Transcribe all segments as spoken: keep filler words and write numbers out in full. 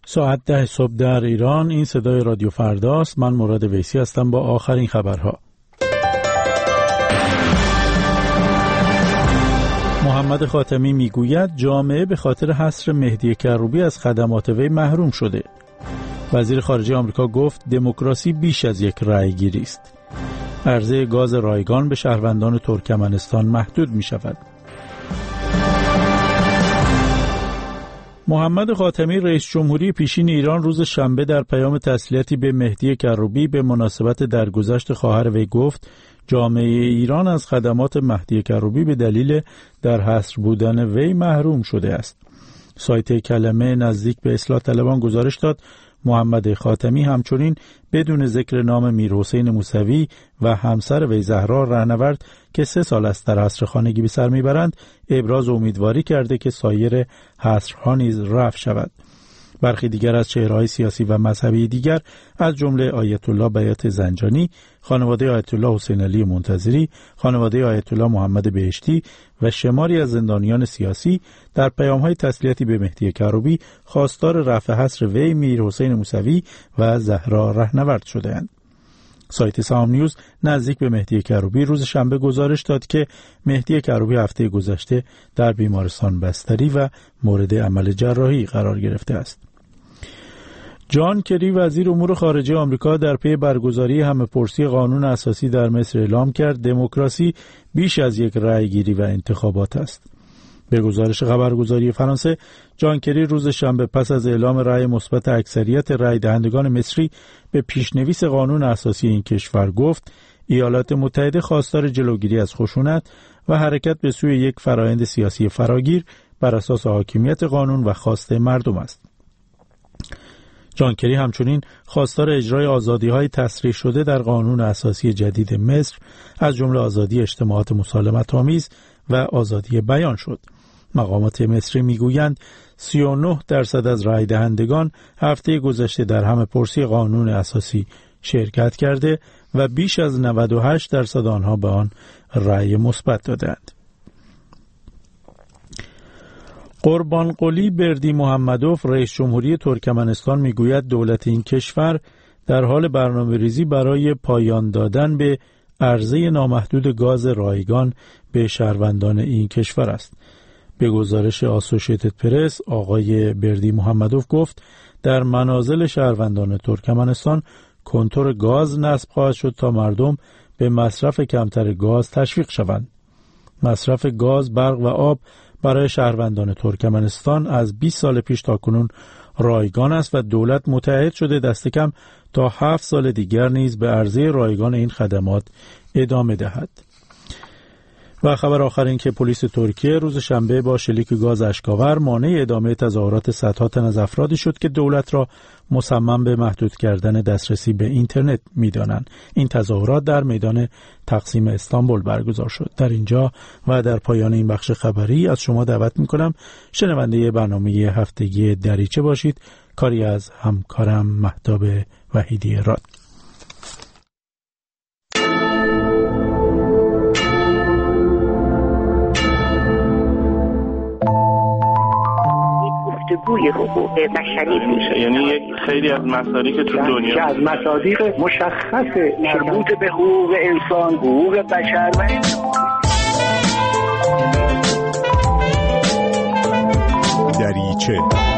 ساعت ده صبح در ایران. این صدای رادیو فرداست. من مراد ویسی هستم با آخرین خبرها. محمد خاتمی میگوید جامعه به خاطر حصر مهدی کروبی از خدمات وی محروم شده. وزیر خارجه آمریکا گفت دموکراسی بیش از یک رأی‌گیری است. عرضه گاز رایگان به شهروندان ترکمنستان محدود می شود. محمد خاتمی رئیس جمهوری پیشین ایران روز شنبه در پیام تسلیتی به مهدی کروبی به مناسبت درگذشت خواهر وی گفت جامعه ایران از خدمات مهدی کروبی به دلیل در حصر بودن وی محروم شده است. سایت کلمه نزدیک به اصلاح طلبان گزارش داد محمد خاتمی همچنین بدون ذکر نام میرحسین موسوی و همسر وی زهرا رهنورد که سه سال است در حصر خانگی به سر میبرند ابراز امیدواری کرده که سایر حصرها نیز رفع شود. برخی دیگر از چهره‌های سیاسی و مذهبی دیگر از جمله آیت الله بیات زنجانی، خانواده آیت الله حسین علی منتظری، خانواده آیت الله محمد بهشتی و شماری از زندانیان سیاسی در پیام‌های تسلیتی به مهدی کروبی خواستار رفع حصر وی، میرحسین موسوی و زهرا رهنورد شده‌اند. سایت سهام نیوز نزدیک به مهدی کروبی روز شنبه گزارش داد که مهدی کروبی هفته گذشته در بیمارستان بستری و مورد عمل جراحی قرار گرفته است. جان کری وزیر امور خارجه آمریکا در پی برگزاری همه‌پرسی قانون اساسی در مصر اعلام کرد دموکراسی بیش از یک رأی‌گیری و انتخابات است. به گزارش خبرگزاری فرانسه، جان کری روز شنبه پس از اعلام رأی مثبت اکثریت رأی دهندگان مصری به پیشنویس قانون اساسی این کشور گفت ایالات متحده خواستار جلوگیری از خشونت و حرکت به سوی یک فرآیند سیاسی فراگیر بر اساس حاکمیت قانون و خواست مردم است. جان کری همچنین خواستار اجرای آزادی‌های تصریح شده در قانون اساسی جدید مصر از جمله آزادی اجتماعات مسالمت‌آمیز و آزادی بیان شد. مقامات مصری میگویند سی و نه درصد از رای دهندگان هفته گذشته در همه‌پرسی قانون اساسی شرکت کرده و بیش از نود و هشت درصد آنها به آن رای مثبت دادند. قربانقلی بردی محمدوف رئیس جمهوری ترکمنستان میگوید دولت این کشور در حال برنامه‌ریزی برای پایان دادن به عرضه نامحدود گاز رایگان به شهروندان این کشور است. به گزارش آسوشیتد پرس آقای بردی محمدوف گفت در منازل شهروندان ترکمنستان کنتور گاز نصب خواهد شد تا مردم به مصرف کمتر گاز تشویق شوند. مصرف گاز، برق و آب برای شهروندان ترکمنستان از بیست سال پیش تا کنون رایگان است و دولت متعهد شده دست کم تا هفت سال دیگر نیز به عرضه رایگان این خدمات ادامه دهد. و خبر آخر این که پلیس ترکیه روز شنبه با شلیک گاز اشک‌آور مانع ادامه تظاهرات صدها تن از افرادی شد که دولت را مصمم به محدود کردن دسترسی به اینترنت می‌دانند. این تظاهرات در میدان تقسیم استانبول برگزار شد. در اینجا و در پایان این بخش خبری از شما دعوت می‌کنم شنونده برنامه هفتگی دریچه باشید. کاری از همکارم مهتاب وحیدی راد. گفتگوی حقوق بشری میشه، یعنی یک خیلی از مصادیق تو دنیا از مصادیق مشخص مربوط به حقوق انسان، حقوق بشر و دریچه.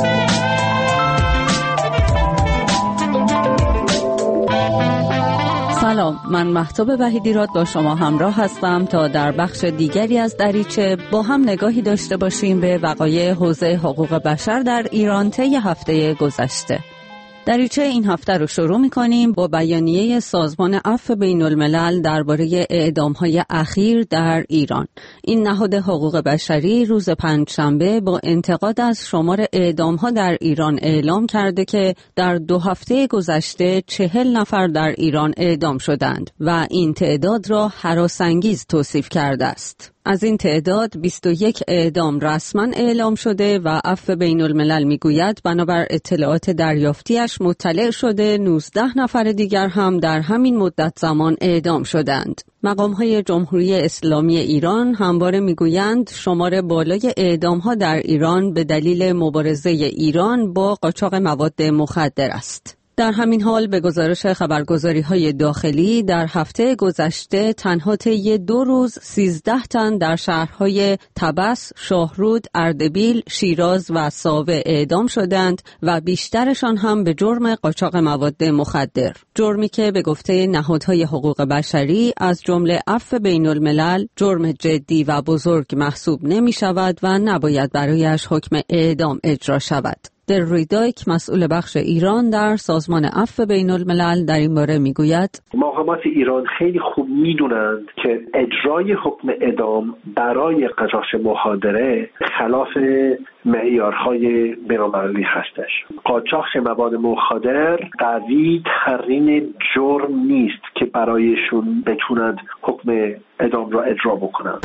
سلام، من مهتاب وحیدی راد با شما همراه هستم تا در بخش دیگری از دریچه با هم نگاهی داشته باشیم به وقایع حوزه حقوق بشر در ایران طی هفته گذشته. دریچه این هفته رو شروع می‌کنیم با بیانیه سازمان عفو بین‌الملل درباره اعدام‌های اخیر در ایران. این نهاد حقوق بشری روز پنجشنبه با انتقاد از شمار اعدام‌ها در ایران اعلام کرده که در دو هفته گذشته چهل نفر در ایران اعدام شدند و این تعداد را هراس‌انگیز توصیف کرده است. از این تعداد بیست و یک اعدام رسما اعلام شده و عفو بین الملل میگوید بنابر اطلاعات دریافتیش مطلع شده نوزده نفر دیگر هم در همین مدت زمان اعدام شدند. مقام‌های جمهوری اسلامی ایران همواره میگویند شمار بالای اعدام‌ها در ایران به دلیل مبارزه ایران با قاچاق مواد مخدر است. در همین حال به گزارش خبرگزاری‌های داخلی در هفته گذشته تنها طی دو روز سیزده تن در شهرهای طبس، شاهرود، اردبیل، شیراز و ساوه اعدام شدند و بیشترشان هم به جرم قاچاق مواد مخدر. جرمی که به گفته نهادهای حقوق بشری از جمله عفو بین الملل جرم جدی و بزرگ محسوب نمی شود و نباید برایش حکم اعدام اجرا شود. در ریدایک مسئول بخش ایران در سازمان عفو بین الملل در این باره میگوید مقامات ایران خیلی خوب میدونند که اجرای حکم اعدام برای قزاق مخادره خلاف معیارهای بین‌المللی هستش. قاچاق مواد مخدر قوی ترین جرم نیست که برایشون بتونند حکم اعدام را اجرا بکنند.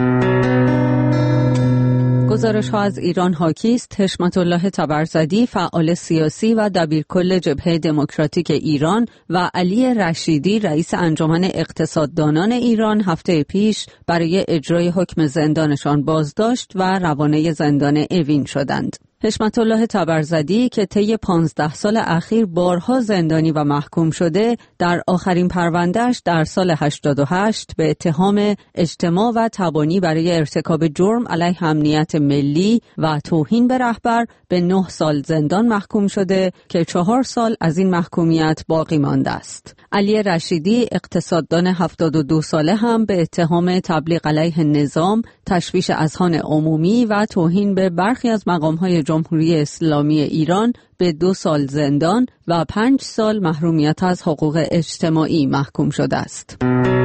گزارش ها از ایران حاکی است. حشمت الله طبرزدی فعال سیاسی و دبیرکل جبهه دموکراتیک ایران و علی رشیدی رئیس انجمن اقتصاددانان ایران هفته پیش برای اجرای حکم زندانشان بازداشت و روانه زندان اوین شدند. حشمت الله طبرزدی که طی پانزده سال اخیر بارها زندانی و محکوم شده در آخرین پروندهش در سال هشتاد و هشت به اتهام اجتماع و تبانی برای ارتکاب جرم علیه امنیت ملی و توهین به رهبر به نه سال زندان محکوم شده که چهار سال از این محکومیت باقی مانده است. علی رشیدی اقتصاددان هفتاد و دو ساله هم به اتهام تبلیغ علیه نظام، تشویش اذهان عمومی و توهین به برخی از مقام‌های جمهوری اسلامی ایران به دو سال زندان و پنج سال محرومیت از حقوق اجتماعی محکوم شده است.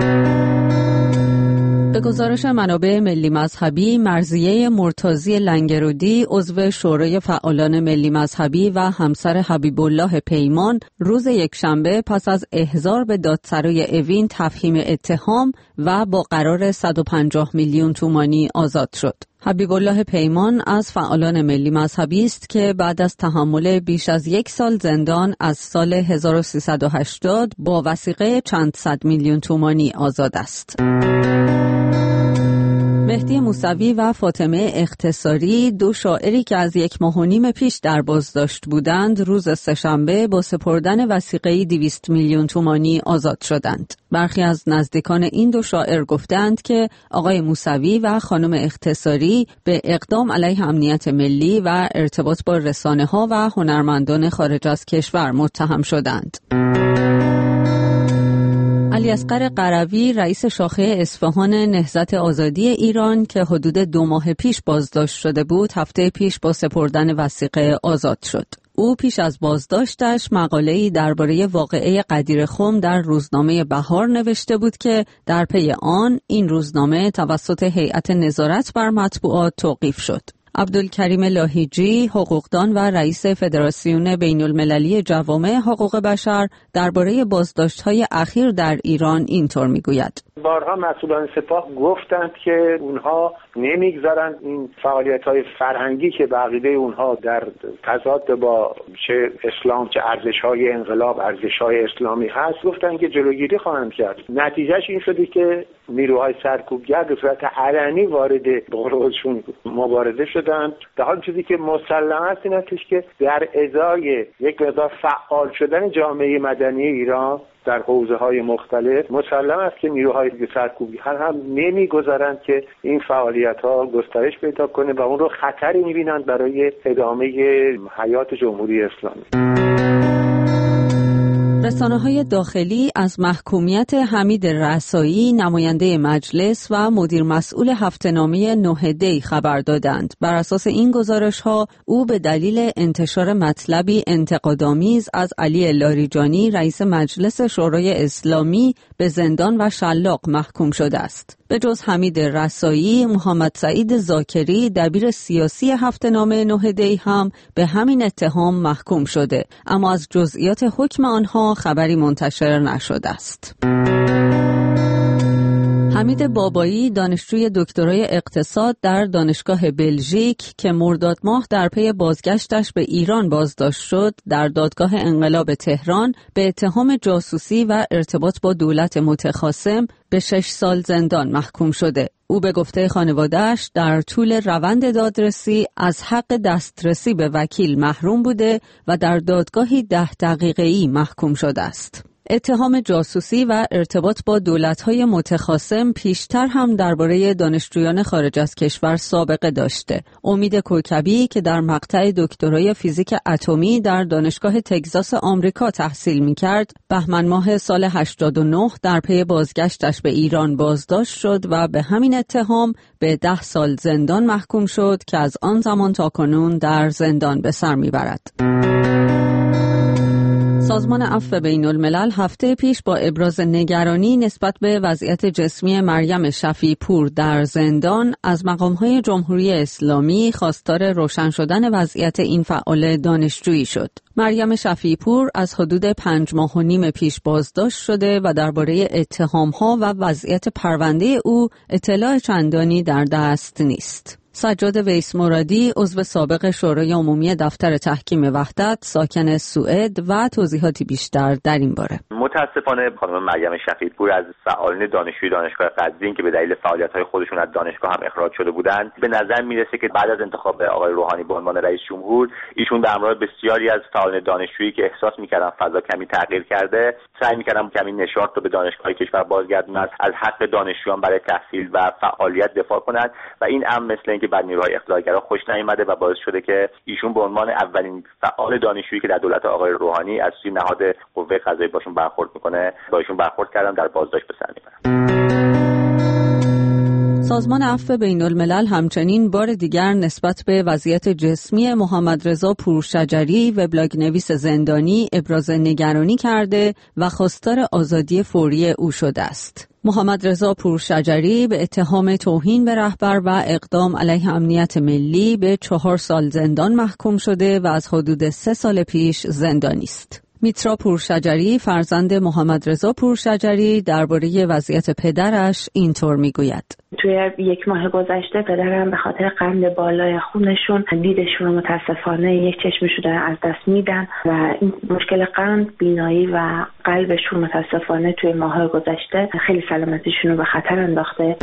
به گزارش منابع ملی مذهبی، مرضیه مرتضی لنگرودی عضو شورای فعالان ملی مذهبی و همسر حبیب الله پیمان روز یکشنبه پس از احضار به دادسرای اوین تفهیم اتهام و با قرار صد و پنجاه میلیون تومانی آزاد شد. حبیب الله پیمان از فعالان ملی مذهبی است که بعد از تحمل بیش از یک سال زندان از سال هزار و سیصد و هشتاد با وثیقه چند صد میلیون تومانی آزاد است. مهدی موسوی و فاطمه اختصاری، دو شاعری که از یک ماه و نیم پیش در بازداشت بودند، روز سه‌شنبه با سپردن وثیقه دویست میلیون تومانی آزاد شدند. برخی از نزدیکان این دو شاعر گفتند که آقای موسوی و خانم اختصاری به اقدام علیه امنیت ملی و ارتباط با رسانه‌ها و هنرمندان خارج از کشور متهم شدند. علی اصغر قروی رئیس شاخه اصفهان نهضت آزادی ایران که حدود دو ماه پیش بازداشت شده بود، هفته پیش با سپردن وثیقه آزاد شد. او پیش از بازداشتش مقاله‌ای درباره واقعه قدیرخم در روزنامه بهار نوشته بود که در پی آن این روزنامه توسط هیئت نظارت بر مطبوعات توقیف شد. عبدالکریم لاهیجی، حقوقدان و رئیس فدراسیون بین المللی جوامع حقوق بشر درباره بازداشت‌های اخیر در ایران اینطور میگوید: بارها مسئولان سپاه گفتند که اونها نمیگذارند این فعالیت‌های فرهنگی که به عقیده اونها در تضاد با چه اسلام چه ارزش‌های انقلاب، ارزش‌های اسلامی هست، گفتند که جلوگیری خواهند کرد. نتیجهش این شده که نیروهای سرکوبگر به صورت علنی وارد بحرانشون مبارزه شدند. در حال چیزی که مسلم است این است که در ازای یک مقدار فعال شدن جامعه مدنی ایران در حوزه‌های مختلف مسلم است که نیروهای سرکوبگر هم نمی‌گذارند که این فعالیت‌ها گسترش پیدا کنه و اون رو خطری می‌بینند برای ادامه حیات جمهوری اسلامی. رسانه‌های داخلی از محکومیت حمید رسایی، نماینده مجلس و مدیر مسئول هفته‌نامه نه دی خبر دادند. بر اساس این گزارش‌ها او به دلیل انتشار مطلبی انتقادآمیز از علی لاریجانی، رئیس مجلس شورای اسلامی، به زندان و شلاق محکوم شده است. به جز حمید رسایی، محمد سعید زاکری، دبیر سیاسی هفته‌نامه نه دی هم به همین اتهام محکوم شده، اما از جزئیات حکم آنها خبری منتشر نشده است. حمید بابایی دانشجوی دکترای اقتصاد در دانشگاه بلژیک که مرداد ماه در پی بازگشتش به ایران بازداشت شد، در دادگاه انقلاب تهران به اتهام جاسوسی و ارتباط با دولت متخاصم به شش سال زندان محکوم شده. او به گفته خانواده‌اش در طول روند دادرسی از حق دسترسی به وکیل محروم بوده و در دادگاهی ده دقیقه‌ای محکوم شده است. اتهام جاسوسی و ارتباط با دولت‌های متخاصم پیشتر هم درباره دانشجویان خارج از کشور سابقه داشته. امید کوکبی که در مقطع دکترای فیزیک اتمی در دانشگاه تگزاس آمریکا تحصیل می‌کرد، بهمن ماه سال هشتاد و نه در پی بازگشتش به ایران بازداشت شد و به همین اتهام به ده سال زندان محکوم شد که از آن زمان تا کنون در زندان به سر می‌برد. سازمان عفو بین الملل هفته پیش با ابراز نگرانی نسبت به وضعیت جسمی مریم شفیع پور در زندان از مقام‌های جمهوری اسلامی خواستار روشن شدن وضعیت این فعال دانشجویی شد. مریم شفیع پور از حدود پنج ماه و نیم پیش بازداشت شده و درباره اتهام‌ها و وضعیت پرونده او اطلاع چندانی در دست نیست. سجاد ویس مرادی عضو سابق شورای عمومی دفتر تحکیم وحدت ساکن سوئد و توضیحاتی بیشتر در این باره. متاسفانه خانم مریم شفیع پور از فعالین دانشجوی دانشگاه قزوین که به دلیل فعالیت‌های خودشون از دانشگاه هم اخراج شده بودند، به نظر میرسه که بعد از انتخاب آقای روحانی به عنوان رئیس جمهور، ایشون به همراه بسیاری از فعالین دانشجویی که احساس می‌کردن فضا کمی تغییر کرده، سعی می‌کردن کمی نشاط رو به دانشگاه کشور بازگردونن، از حق دانشجویان برای تحصیل و فعالیت دفاع کنند و این امر مثل اینکه بعد نیروهای اقتدارگرا خوش نیامده و باعث شده که ایشون به عنوان اولین فعال دانشجویی که در دولت آقای روحانی از سوی نهاد قوه قضاییه باشون برخورد میکنه، با ایشون برخورد کردن، در بازداشت به سر میبرن. سازمان عفو بین الملل همچنین بار دیگر نسبت به وضعیت جسمی محمدرضا پورشجری وبلاگ نویس زندانی ابراز نگرانی کرده و خواستار آزادی فوری او شده است. محمدرضا پورشجری به اتهام توهین به رهبر و اقدام علیه امنیت ملی به چهار سال زندان محکوم شده و از حدود سه سال پیش زندانی است. میترا پورشجری فرزند محمدرضا پورشجری درباره وضعیت پدرش اینطور میگوید: توی یک ماه گذشته پدرم به خاطر قند بالای خونشون دیدشون رو متاسفانه یک چشمشون دارن از دست میدن و این مشکل قند، بینایی و قلبشون متاسفانه توی ماه گذشته خیلی سلامتیشون رو به خطر انداخته.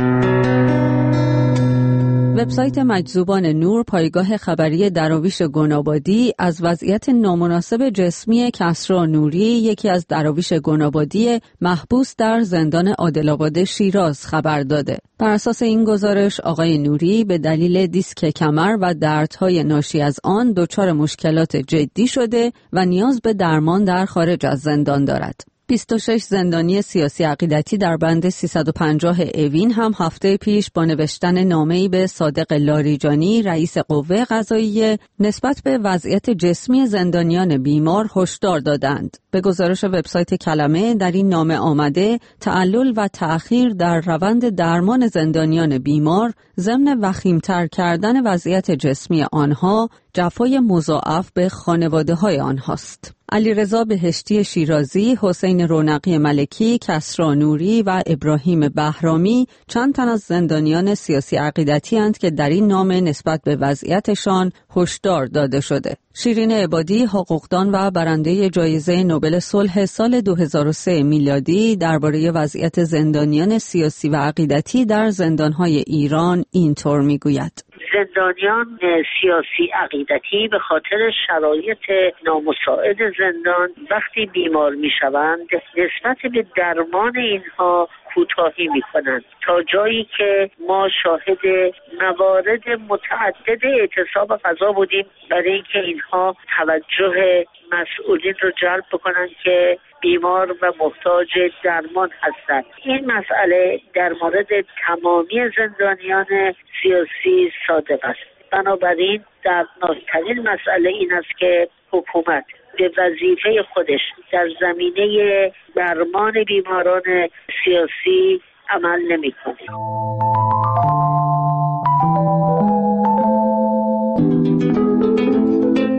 وبسایت مجذوبان نور پایگاه خبری دراویش گنابادی از وضعیت نامناسب جسمی کسری نوری، یکی از دراویش گنابادی محبوس در زندان عادل‌آباد شیراز خبر داده. بر اساس این گزارش آقای نوری به دلیل دیسک کمر و دردهای ناشی از آن دچار مشکلات جدی شده و نیاز به درمان در خارج از زندان دارد. بیست و شش زندانی سیاسی عقیدتی در بند سیصد و پنجاه اوین هم هفته پیش با نوشتن نامه‌ای به صادق لاریجانی رئیس قوه قضاییه نسبت به وضعیت جسمی زندانیان بیمار هشدار دادند. به گزارش وبسایت کلمه در این نامه آمده تعلل و تأخیر در روند درمان زندانیان بیمار ضمن وخیم‌تر کردن وضعیت جسمی آنها جفای مضاعف به خانواده‌های آنهاست. علیرضا بهشتی شیرازی، حسین رونقی ملکی، کسری نوری و ابراهیم بهرامی چند تن از زندانیان سیاسی عقیدتی اند که در این نامه نسبت به وضعیتشان هشدار داده شده. شیرین عبادی، حقوقدان و برنده جایزه نوبل صلح سال دو هزار و سه میلادی درباره وضعیت زندانیان سیاسی و عقیدتی در زندان‌های ایران اینطور میگوید: زندانیان سیاسی عقیدتی به خاطر شرایط نامساعد زندان وقتی بیمار میشوند نسبت به درمان اینها کوتاهی میکنند تا جایی که ما شاهد موارد متعدد اعتصاب غذا بودیم برای اینکه اینها توجه مسئولین رو جلب بکنند که بیمار و محتاج درمان هستند. این مسئله در مورد تمامی زندانیان سیاسی صادق است. بنابراین دردناکترین مسئله این است که حکومت به وظیفه خودش در زمینه درمان بیماران سیاسی عمل نمی‌کند.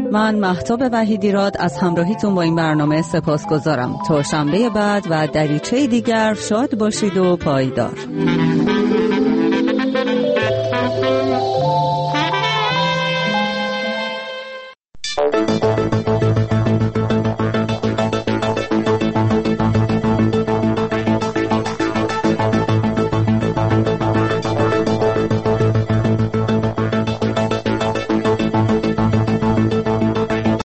من مهتاب وحیدیراد از همراهیتون با این برنامه سپاسگزارم. تا شنبه بعد و دریچه دیگر شاد باشید و پایدار.